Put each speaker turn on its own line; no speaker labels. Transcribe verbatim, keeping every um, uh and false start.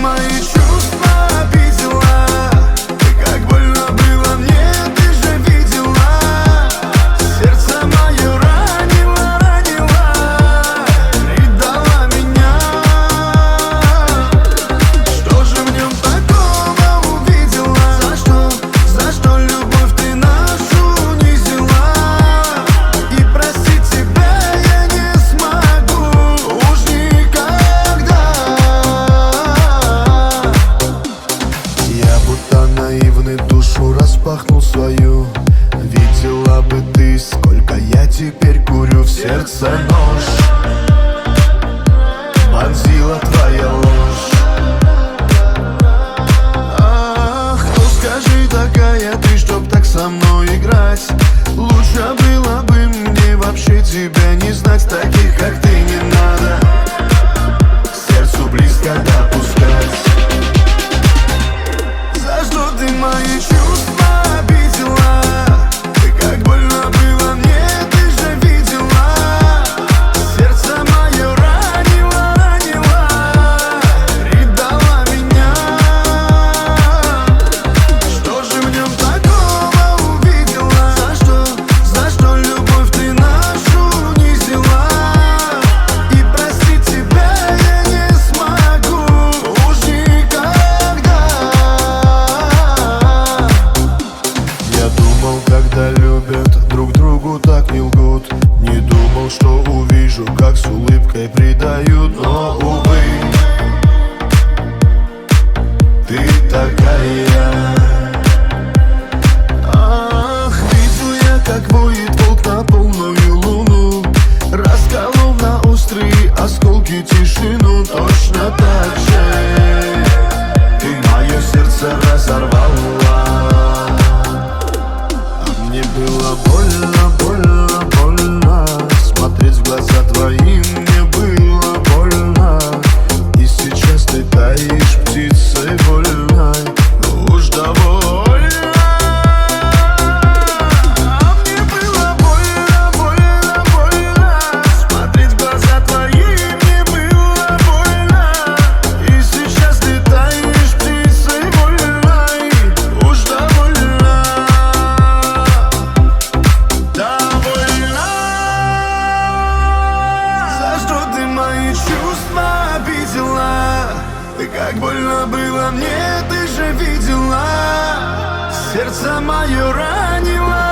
мои чувства обидела? Как больно было мне, ты же видела. Сердце мое ранило, ранило, предала меня. Что же в нем такого увидела? За что, за что любовь ты нашу унизила? И простить тебя я не смогу уж никогда. Я будто наивный душу распахнул свою. Видела бы ты, сколько я теперь курю. В сердце нож вонзила твоя ложь. Ах, ну скажи, такая ты, чтоб так со мной играть. Лучше было бы мне вообще тебя не знать. Таких, как ты, не надо к сердцу близко допускать. За что ты мои чувства обидела? Как больно было мне, ты же видела. Сердце мое ранило, ранило, предала меня. Что же в нем такого увидела? За что, за что любовь ты нашу унизила? И простить тебя я не смогу уж никогда. Я думал, когда любят, друг другу так не лгут. Не думал, что увижу, как с улыбкой предают. Но, увы, ты такая. Ах, видел я, как воет волк на полную луну, расколов на острые осколки тишину. Точно так же ты мое сердце разорвала. А мне было больно, больно, больно. Смотреть в глаза твои мне было больно. И сейчас ты таишь птицей вольной. Уж довольно. А мне было больно, больно, больно. Смотреть в глаза твои мне было больно. И сейчас ты таишь птицей вольной. Уж довольно. Довольно. За что ты мои чувства обидела? Как больно было мне, ты же видела. Сердце мое ранило,